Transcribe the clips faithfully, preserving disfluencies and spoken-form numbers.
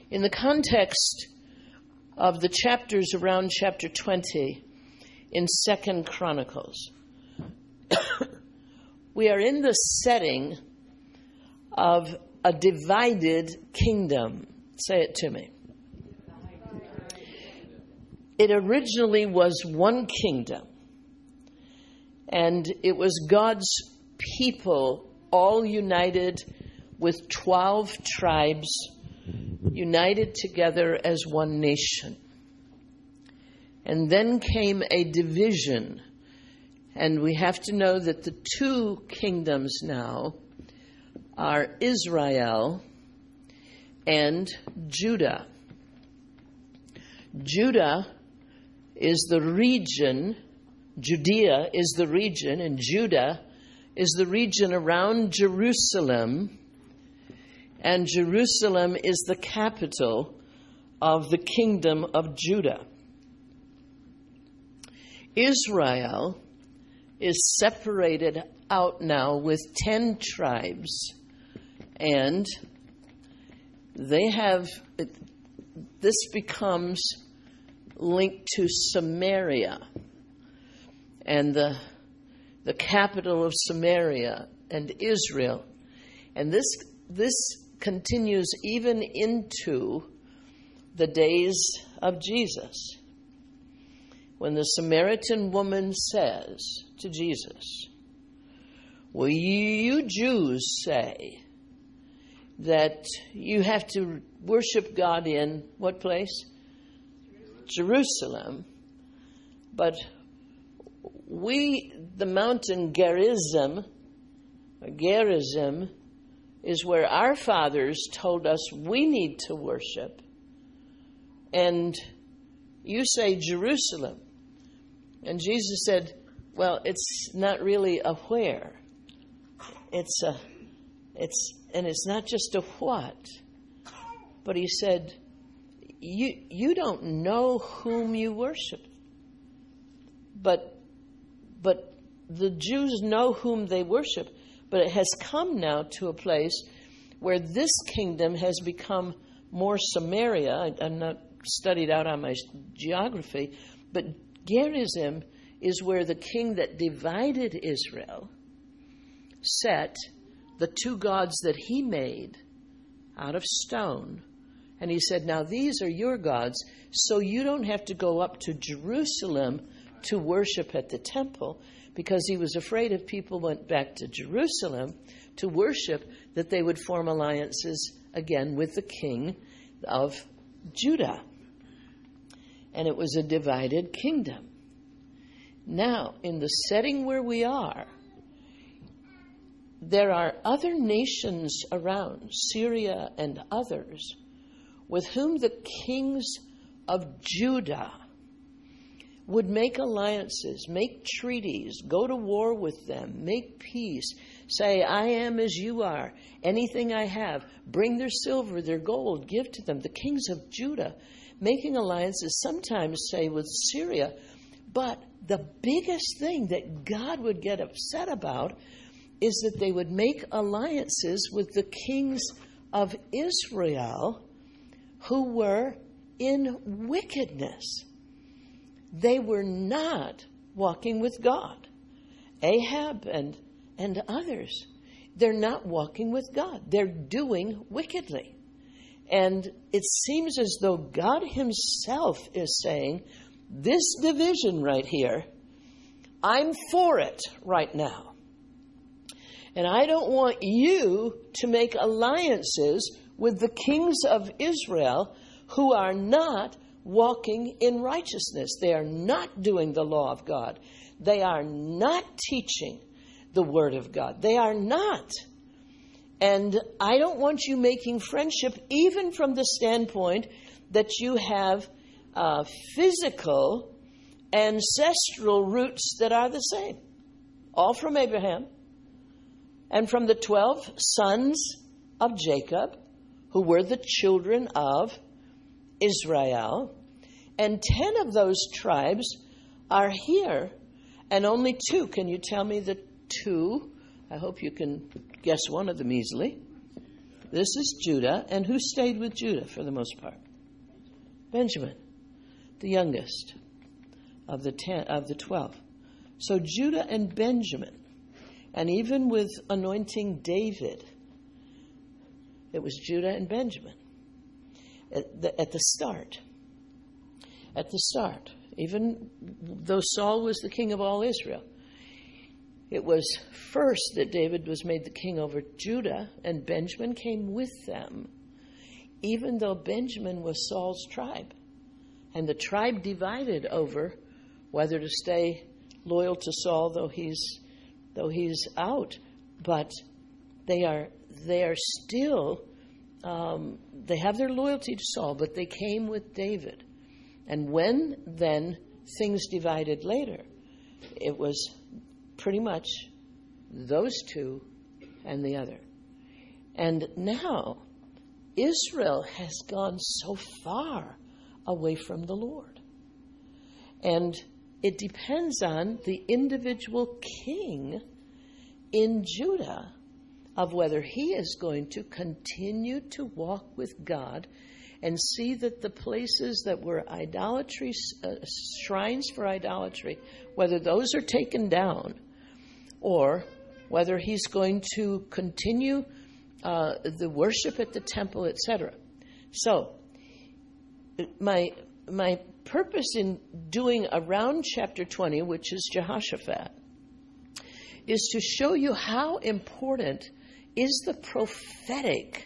In the context of the chapters around chapter twenty in Second Chronicles, we are in the setting of a divided kingdom. Say it to me. It originally was one kingdom, and it was God's people all united with twelve tribes, united together as one nation. And then came a division, and we have to know that the two kingdoms now are Israel and Judah. Judah is the region, Judea is the region, and Judah is the region around Jerusalem, and Jerusalem is the capital of the kingdom of Judah. Israel is separated out now with ten tribes, and they have, this becomes linked to Samaria, and the the capital of Samaria and Israel. And this this continues even into the days of Jesus, when the Samaritan woman says to Jesus, well, you Jews say that you have to worship God in what place? Jerusalem. But we, the mountain Gerizim, or Gerizim, is where our fathers told us we need to worship. And you say Jerusalem. And Jesus said, well, it's not really a where. It's a, it's, and it's not just a what. But he said, you, you don't know whom you worship. But, but the Jews know whom they worship. But it has come now to a place where this kingdom has become more Samaria. I, I'm not studied out on my geography, but Gerizim is where the king that divided Israel set the two gods that he made out of stone. And he said, now these are your gods, so you don't have to go up to Jerusalem to worship at the temple, because he was afraid if people went back to Jerusalem to worship, that they would form alliances again with the king of Judah. And it was a divided kingdom. Now, in the setting where we are, there are other nations around, Syria and others, with whom the kings of Judah would make alliances, make treaties, go to war with them, make peace, say, I am as you are, anything I have, bring their silver, their gold, give to them. The kings of Judah making alliances, sometimes say with Syria, but the biggest thing that God would get upset about is that they would make alliances with the kings of Israel who were in wickedness. They were not walking with God. Ahab and, and others, they're not walking with God. They're doing wickedly. And it seems as though God himself is saying, this division right here, I'm for it right now. And I don't want you to make alliances with the kings of Israel who are not walking in righteousness. They are not doing the law of God. They are not teaching the word of God. They are not. And I don't want you making friendship even from the standpoint that you have uh, physical, ancestral roots that are the same. All from Abraham and from the twelve sons of Jacob, who were the children of Israel. And ten of those tribes are here, and only two. Can you tell me the two? I hope you can guess one of them easily. This is Judah. And who stayed with Judah for the most part? Benjamin, the youngest of the ten, of the twelve. So Judah and Benjamin. And even with anointing David, it was Judah and Benjamin at the, at the start. At the start. Even though Saul was the king of all Israel, it was first that David was made the king over Judah, and Benjamin came with them, even though Benjamin was Saul's tribe. And the tribe divided over whether to stay loyal to Saul, though he's though he's out. But they are they are still um, they have their loyalty to Saul, but they came with David. And when then things divided later, it was pretty much those two and the other. And now Israel has gone so far away from the Lord. And it depends on the individual king in Judah of whether he is going to continue to walk with God and see that the places that were idolatry, uh, shrines for idolatry, whether those are taken down, or whether he's going to continue uh, the worship at the temple, et cetera. So, my my purpose in doing around chapter twenty, which is Jehoshaphat, is to show you how important is the prophetic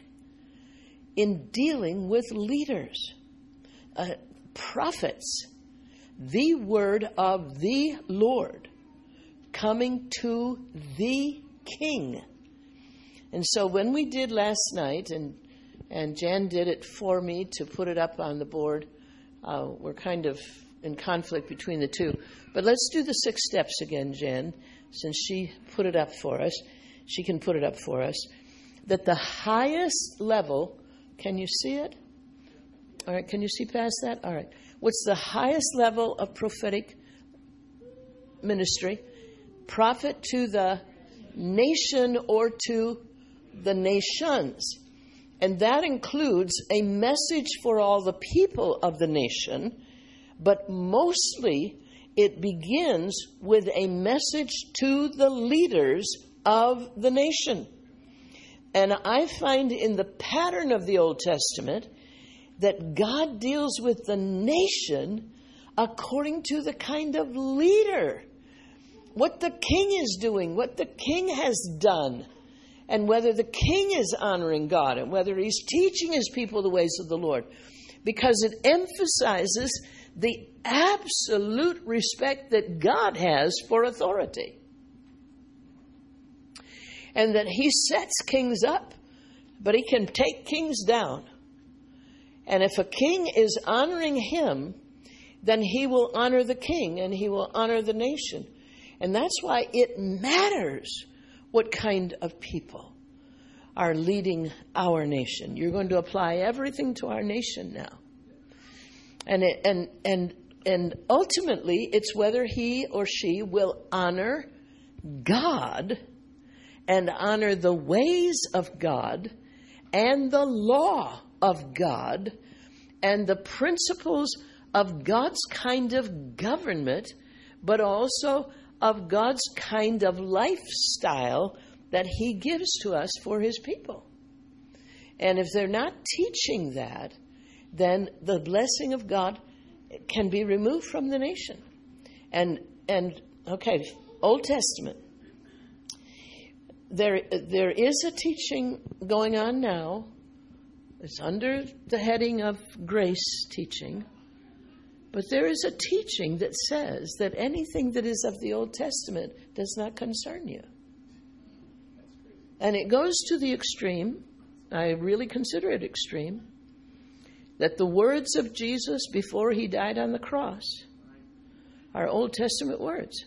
in dealing with leaders, uh, prophets, the word of the Lord coming to the king. And so when we did last night, and and Jan did it for me to put it up on the board, uh, we're kind of in conflict between the two. But let's do the six steps again, Jan, since she put it up for us. She can put it up for us. That the highest level, can you see it? All right, can you see past that? All right. What's the highest level of prophetic ministry? Prophet to the nation or to the nations. And that includes a message for all the people of the nation, but mostly it begins with a message to the leaders of the nation. And I find in the pattern of the Old Testament that God deals with the nation according to the kind of leader, what the king is doing, what the king has done, and whether the king is honoring God and whether he's teaching his people the ways of the Lord, because it emphasizes the absolute respect that God has for authority. And that he sets kings up, but he can take kings down. And if a king is honoring him, then he will honor the king and he will honor the nation. And that's why it matters what kind of people are leading our nation. You're going to apply everything to our nation now. And it, and and and ultimately, it's whether he or she will honor God and honor the ways of God and the law of God and the principles of God's kind of government, but also of God's kind of lifestyle that he gives to us for his people. And if they're not teaching that, then the blessing of God can be removed from the nation. And, and okay, Old Testament. There, there is a teaching going on now. It's under the heading of grace teaching. But there is a teaching that says that anything that is of the Old Testament does not concern you. And it goes to the extreme, I really consider it extreme, that the words of Jesus before he died on the cross are Old Testament words.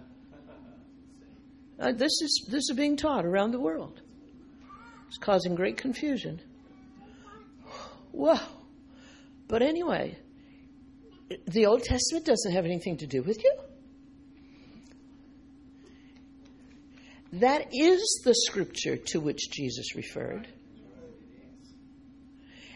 Uh, this is this is being taught around the world. It's causing great confusion. Whoa. But anyway, the Old Testament doesn't have anything to do with you. That is the scripture to which Jesus referred.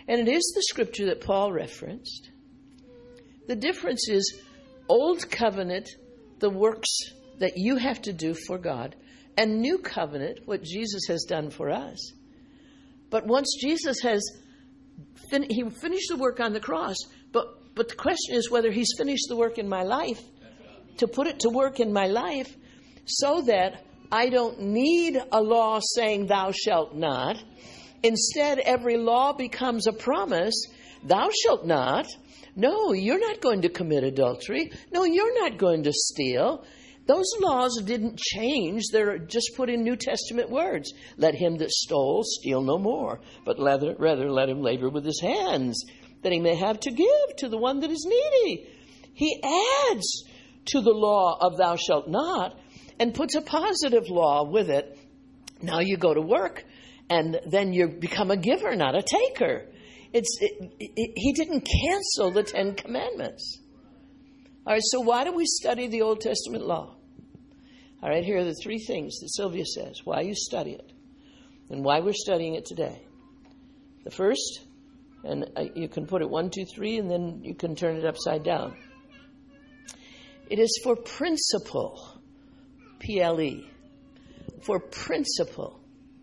And it is the scripture that Paul referenced. The difference is Old Covenant, the works that you have to do for God, and New Covenant, what Jesus has done for us. But once Jesus has fin- he finished the work on the cross, but, but the question is whether he's finished the work in my life, to put it to work in my life, so that I don't need a law saying thou shalt not. Instead, every law becomes a promise. Thou shalt not. No, you're not going to commit adultery. No, you're not going to steal. Those laws didn't change. They're just put in New Testament words. Let him that stole steal no more, but rather, rather let him labor with his hands, that he may have to give to the one that is needy. He adds to the law of thou shalt not and puts a positive law with it. Now you go to work, and then you become a giver, not a taker. It's it, it, he didn't cancel the Ten Commandments. All right, so why do we study the Old Testament law? All right, here are the three things that Sylvia says, why you study it, and why we're studying it today. The first, and you can put it one, two, three, and then you can turn it upside down. It is for principle, P L E, for principle.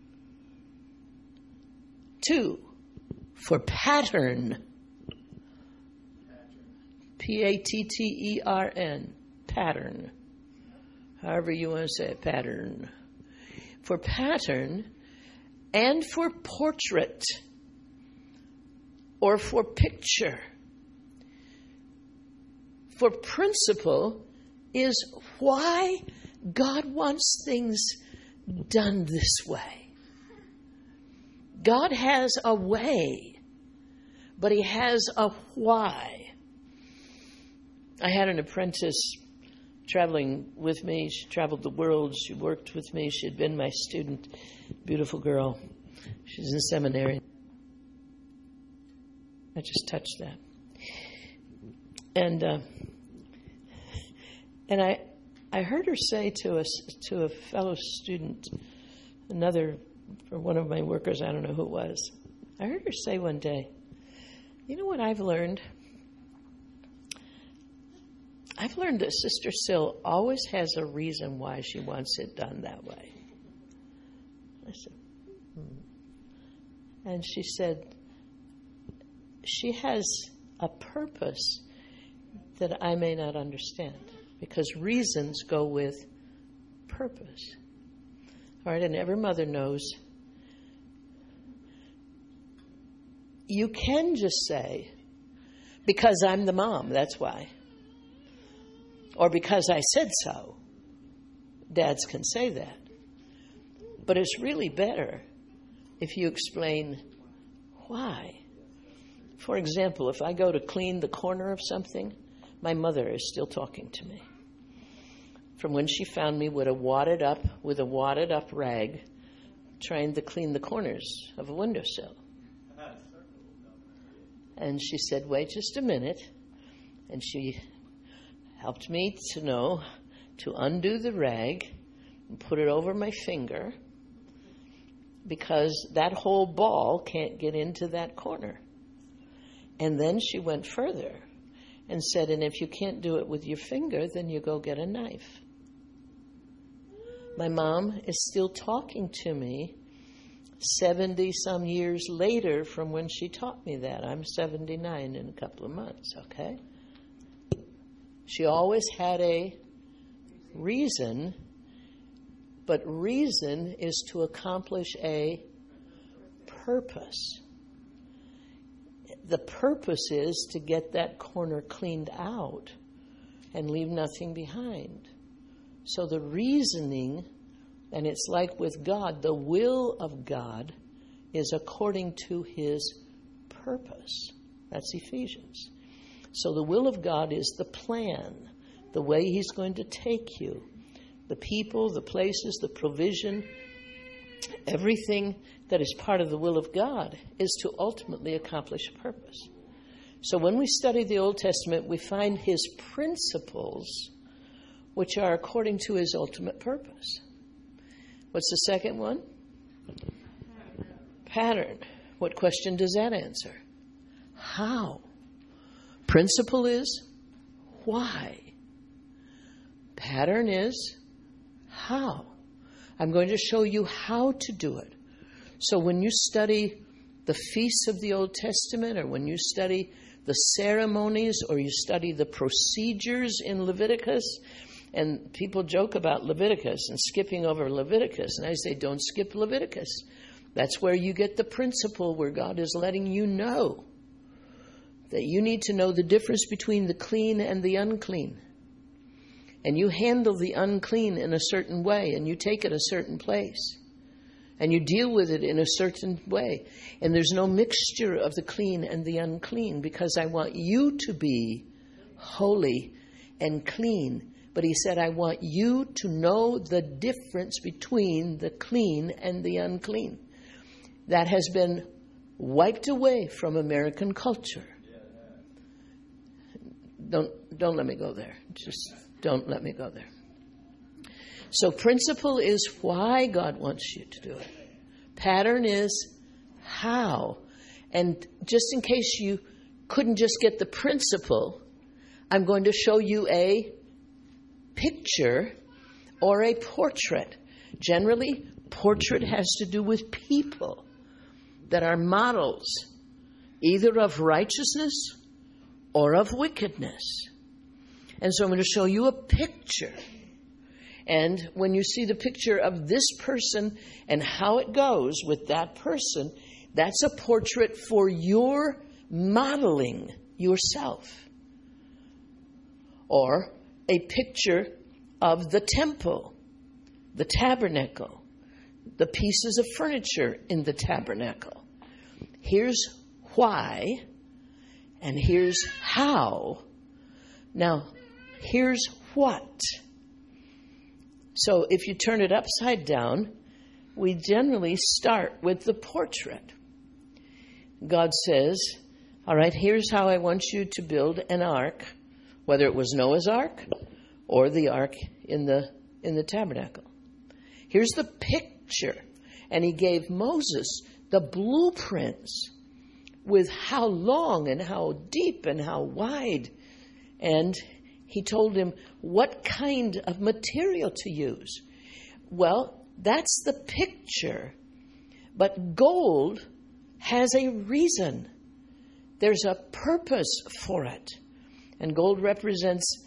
Two, for pattern, P A T T E R N, pattern. However you want to say it, pattern. For pattern and for portrait or for picture. For principle is why God wants things done this way. God has a way, but he has a why. I had an apprentice traveling with me. She traveled the world. She worked with me. She had been my student. Beautiful girl. She's in seminary. I just touched that. And uh, and I I heard her say to us to a fellow student, another or one of my workers, I don't know who it was. I heard her say one day, you know what I've learned? I've learned that Sister Sil always has a reason why she wants it done that way. I said, hmm. And she said, she has a purpose that I may not understand, because reasons go with purpose. All right, and every mother knows you can just say, because I'm the mom, that's why. Or because I said so. Dads can say that. But it's really better if you explain why. For example, if I go to clean the corner of something, my mother is still talking to me. From when she found me with a wadded up, with a wadded up rag, trying to clean the corners of a windowsill. And she said, wait just a minute. And she helped me to know to undo the rag and put it over my finger, because that whole ball can't get into that corner. And then she went further and said, and if you can't do it with your finger, then you go get a knife. My mom is still talking to me seventy some years later from when she taught me that. I'm seventy-nine in a couple of months, okay? She always had a reason, but reason is to accomplish a purpose. The purpose is to get that corner cleaned out and leave nothing behind. So the reasoning, and it's like with God, the will of God is according to his purpose. That's Ephesians. So the will of God is the plan, the way he's going to take you, the people, the places, the provision, everything that is part of the will of God is to ultimately accomplish a purpose. So when we study the Old Testament, we find his principles, which are according to his ultimate purpose. What's the second one? Pattern. What question does that answer? how. Principle is why. Pattern is how. I'm going to show you how to do it. So when you study the feasts of the Old Testament, or when you study the ceremonies, or you study the procedures in Leviticus, and people joke about Leviticus and skipping over Leviticus, and I say, don't skip Leviticus. That's where you get the principle, where God is letting you know that you need to know the difference between the clean and the unclean. And you handle the unclean in a certain way, and you take it a certain place, and you deal with it in a certain way. And there's no mixture of the clean and the unclean, because I want you to be holy and clean. But he said, I want you to know the difference between the clean and the unclean. That has been wiped away from American culture. Don't, don't let me go there. Just don't let me go there. So principle is why God wants you to do it. Pattern is how. And just in case you couldn't just get the principle, I'm going to show you a picture or a portrait. Generally, portrait has to do with people that are models, either of righteousness or of wickedness. And so I'm going to show you a picture. And when you see the picture of this person and how it goes with that person, that's a portrait for your modeling yourself. Or a picture of the temple, the tabernacle, the pieces of furniture in the tabernacle. Here's why, and here's how. Now, here's what. So if you turn it upside down, we generally start with the portrait. God says, all right, here's how I want you to build an ark, whether it was Noah's ark or the ark in the in the tabernacle. Here's the picture. And he gave Moses the blueprints with how long and how deep and how wide. And he told him what kind of material to use. Well, that's the picture. But gold has a reason. There's a purpose for it. And gold represents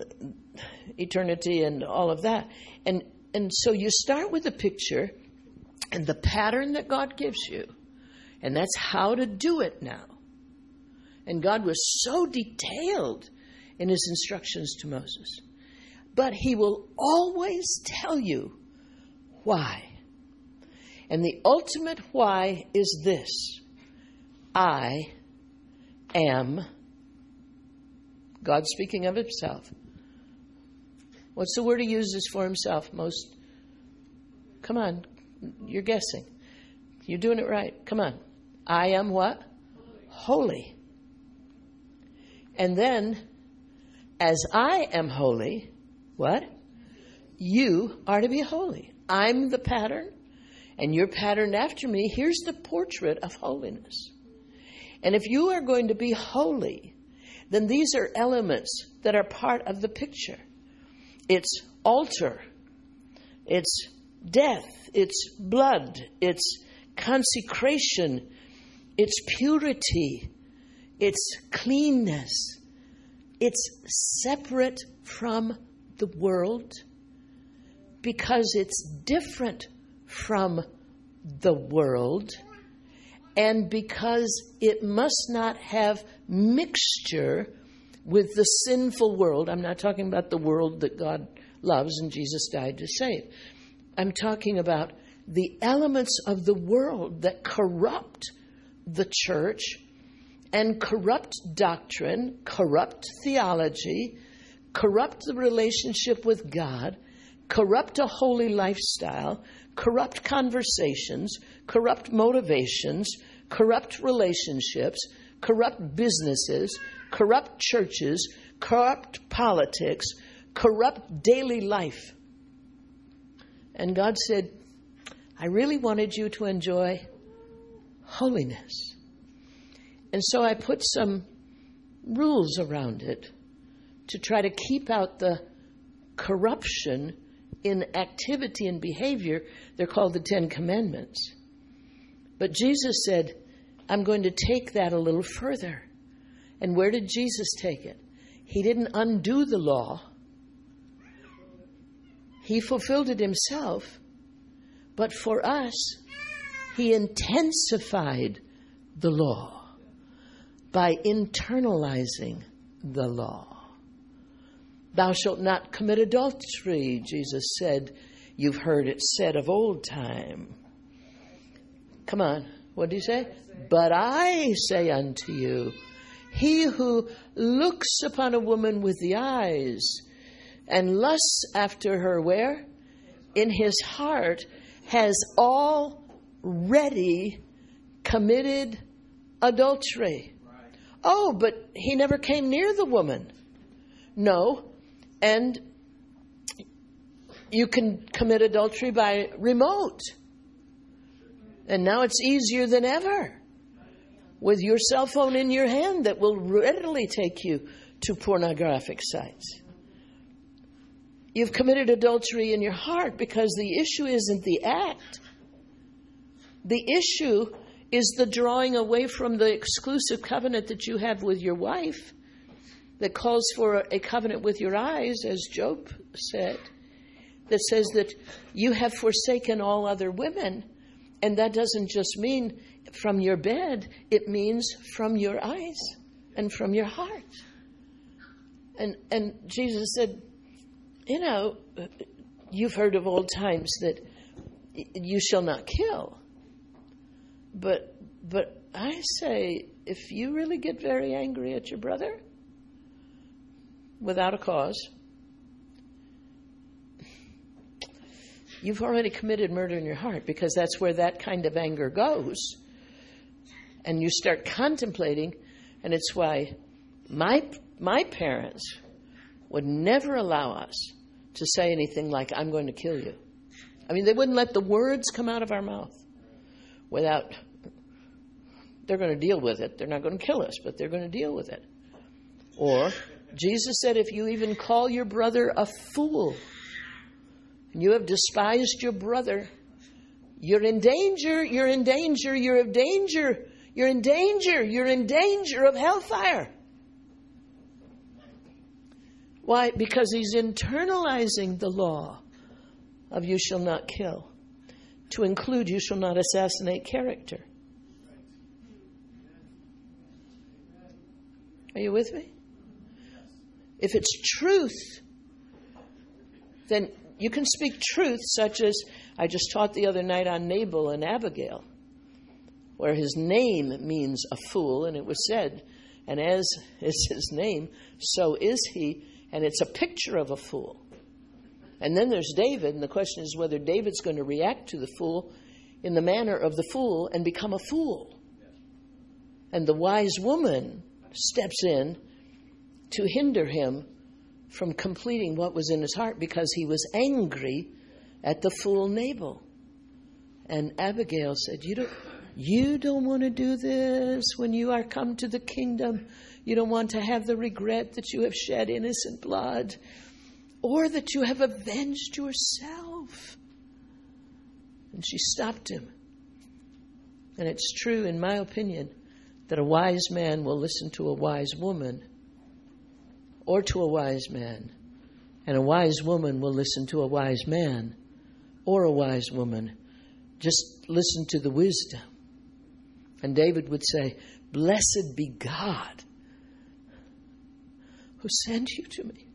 eternity and all of that. And and so you start with the picture and the pattern that God gives you. And that's how to do it now. And God was so detailed in his instructions to Moses. But he will always tell you why. And the ultimate why is this: I am God speaking of himself. What's the word he uses for himself most? Come on, you're guessing. You're doing it right. Come on. I am what? Holy. And then, as I am holy, what? You are to be holy. I'm the pattern, and you're patterned after me. Here's the portrait of holiness. And if you are going to be holy, then these are elements that are part of the picture. It's altar. It's death. It's blood. It's consecration. It's purity. It's cleanness. It's separate from the world because it's different from the world, and because it must not have mixture with the sinful world. I'm not talking about the world that God loves and Jesus died to save. I'm talking about the elements of the world that corrupt the church and corrupt doctrine, corrupt theology, corrupt the relationship with God, corrupt a holy lifestyle, corrupt conversations, corrupt motivations, corrupt relationships, corrupt businesses, corrupt churches, corrupt politics, corrupt daily life. And God said, I really wanted you to enjoy holiness. And so I put some rules around it to try to keep out the corruption in activity and behavior. They're called the Ten Commandments. But Jesus said, I'm going to take that a little further. And where did Jesus take it? He didn't undo the law. He fulfilled it himself. But for us, he intensified the law by internalizing the law. Thou shalt not commit adultery, Jesus said. You've heard it said of old time. Come on, what did he say? But I say unto you, he who looks upon a woman with the eyes and lusts after her, where? In his heart, has already committed adultery. Oh, but he never came near the woman. No. And you can commit adultery by remote. And now it's easier than ever. With your cell phone in your hand that will readily take you to pornographic sites. You've committed adultery in your heart because the issue isn't the act. The issue is the drawing away from the exclusive covenant that you have with your wife that calls for a covenant with your eyes, as Job said, that says that you have forsaken all other women. And that doesn't just mean from your bed, it means from your eyes and from your heart. And and Jesus said, you know, you've heard of old times that you shall not kill. But but I say, if you really get very angry at your brother without a cause, you've already committed murder in your heart, because that's where that kind of anger goes. And you start contemplating, and it's why my my parents would never allow us to say anything like, I'm going to kill you. I mean, they wouldn't let the words come out of our mouth without, they're going to deal with it. They're not going to kill us, but they're going to deal with it. Or Jesus said, if you even call your brother a fool, and you have despised your brother, you're in danger, you're in danger, you're in danger, you're in danger, you're in danger of hellfire. Why? Because he's internalizing the law of you shall not kill to include you shall not assassinate character. Are you with me? If it's truth, then you can speak truth, such as I just taught the other night on Nabal and Abigail, where his name means a fool, and it was said, and as is his name, so is he, and it's a picture of a fool. And then there's David, and the question is whether David's going to react to the fool in the manner of the fool and become a fool. And the wise woman steps in to hinder him from completing what was in his heart, because he was angry at the fool Nabal. And Abigail said, you don't, you don't want to do this when you are come to the kingdom. You don't want to have the regret that you have shed innocent blood, or that you have avenged yourself. And she stopped him. And it's true, in my opinion, that a wise man will listen to a wise woman, or to a wise man. And a wise woman will listen to a wise man, or a wise woman. Just listen to the wisdom. And David would say, blessed be God who sent you to me.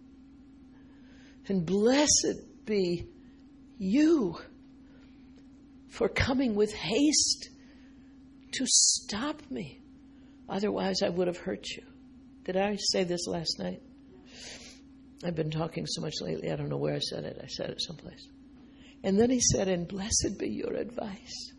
And blessed be you for coming with haste to stop me. Otherwise, I would have hurt you. Did I say this last night? I've been talking so much lately, I don't know where I said it. I said it someplace. And then he said, and blessed be your advice.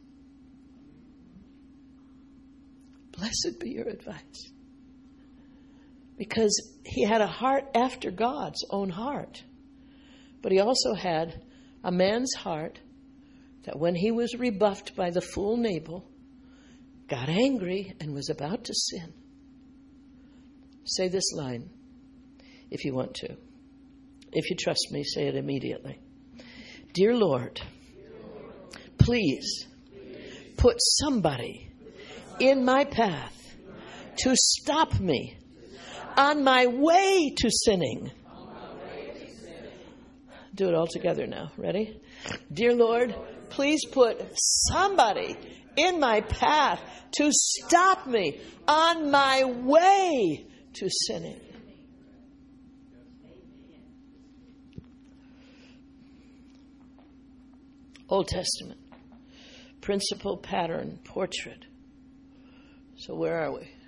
Blessed be your advice. Because he had a heart after God's own heart. But he also had a man's heart that when he was rebuffed by the fool Nabal, got angry and was about to sin. Say this line if you want to. If you trust me, say it immediately. Dear Lord, please put somebody in my path to stop me on my way to sinning. Do it all together now. Ready? Dear Lord, please put somebody in my path to stop me on my way to sinning. Old Testament. Principle, pattern, portrait. So where are we?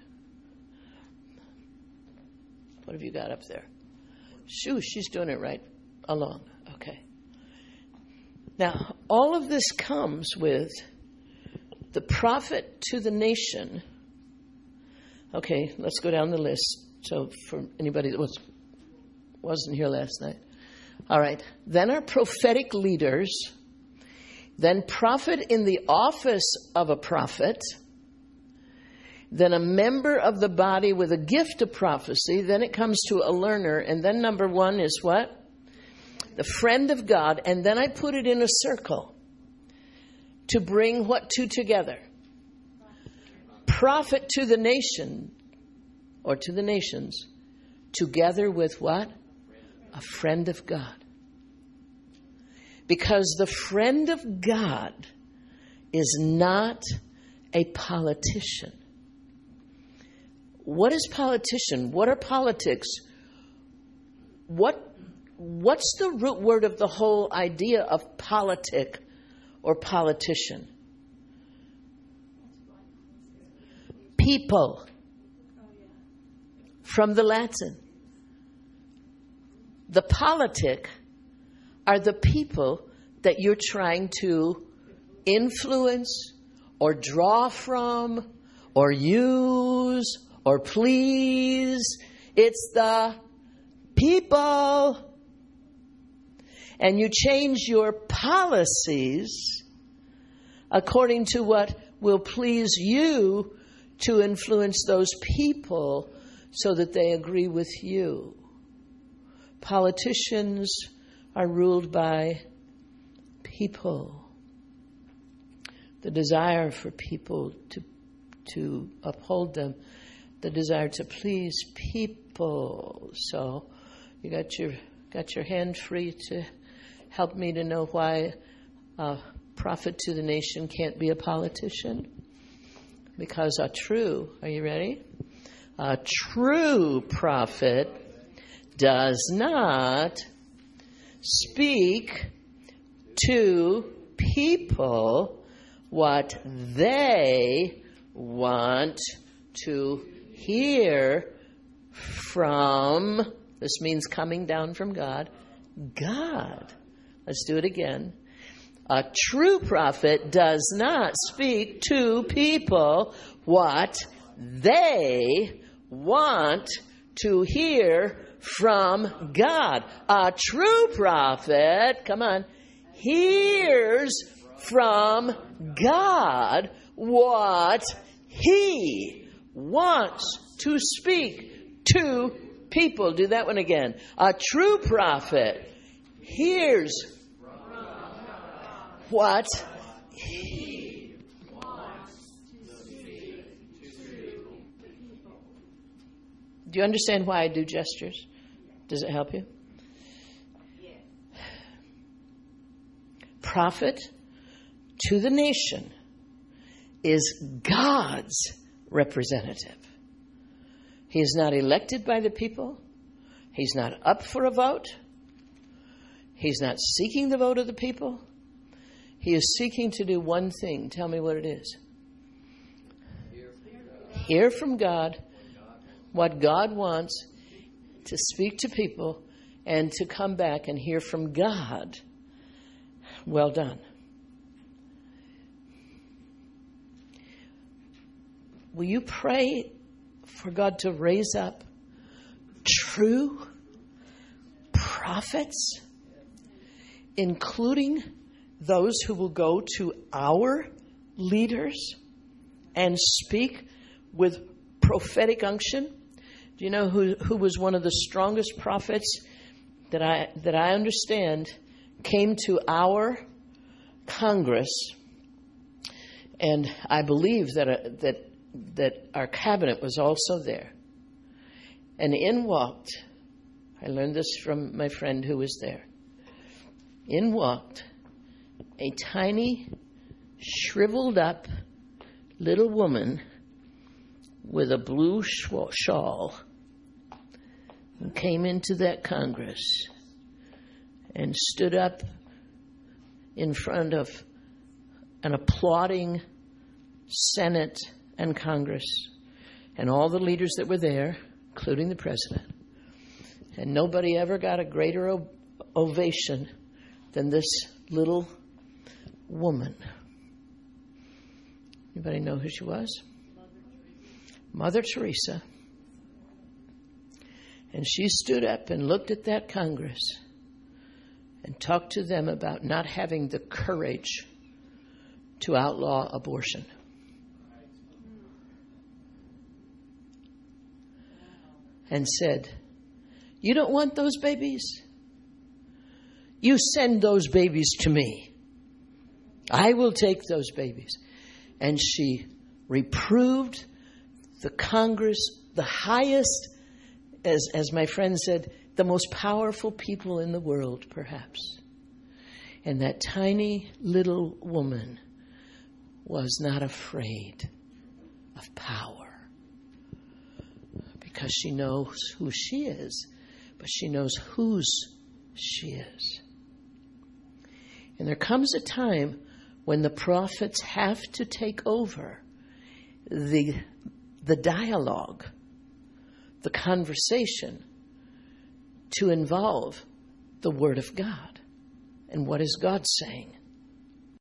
What have you got up there? Shoo, she's doing it right along. Okay. Now, all of this comes with the prophet to the nation. Okay, let's go down the list. So for anybody that was, wasn't here last night. All right. Then our prophetic leaders. Then prophet in the office of a prophet. Then a member of the body with a gift of prophecy. Then it comes to a learner. And then number one is what? The friend of God. And then I put it in a circle to bring what two together? Prophet to the nation or to the nations together with what? A friend of God. Because the friend of God is not a politician. What is politician? What are politics? What, what's the root word of the whole idea of politic or politician? People. From the Latin. The politic are the people that you're trying to influence or draw from or use or please. It's the people. And you change your policies according to what will please you to influence those people so that they agree with you. Politicians are ruled by people. The desire for people to to uphold them. The desire to please people. So you got your got your hand free to help me to know why a prophet to the nation can't be a politician. Because a true, are you ready? A true prophet does not speak to people what they want to hear from, this means coming down from God, God. Let's do it again. A true prophet does not speak to people what they want to hear from God. A true prophet, come on, hears from God what he wants to speak to people. Do that one again. A true prophet hears what he wants to speak to people. Do you understand why I do gestures? Does it help you? Yeah. Prophet to the nation is God's representative. He is not elected by the people. He's not up for a vote. He's not seeking the vote of the people. He is seeking to do one thing. Tell me what it is. Hear from God what God wants to speak to people and to come back and hear from God. Well done. Will you pray for God to raise up true prophets, including those who will go to our leaders and speak with prophetic unction. Do you know who, who was one of the strongest prophets that I that I understand came to our Congress, and I believe that uh, that that our cabinet was also there. And in walked, I learned this from my friend who was there. In walked a tiny, shriveled up little woman with a blue shawl, and came into that Congress and stood up in front of an applauding Senate and Congress and all the leaders that were there, including the president. And nobody ever got a greater ov- ovation than this little woman. Anybody know who she was? Mother Teresa. And she stood up and looked at that Congress and talked to them about not having the courage to outlaw abortion. And said, "You don't want those babies? You send those babies to me. I will take those babies." And she reproved the Congress, the highest, as, as my friend said, the most powerful people in the world, perhaps. And that tiny little woman was not afraid of power. Because she knows who she is, but she knows whose she is. And there comes a time when the prophets have to take over the, the dialogue, the conversation, to involve the Word of God. And what is God saying?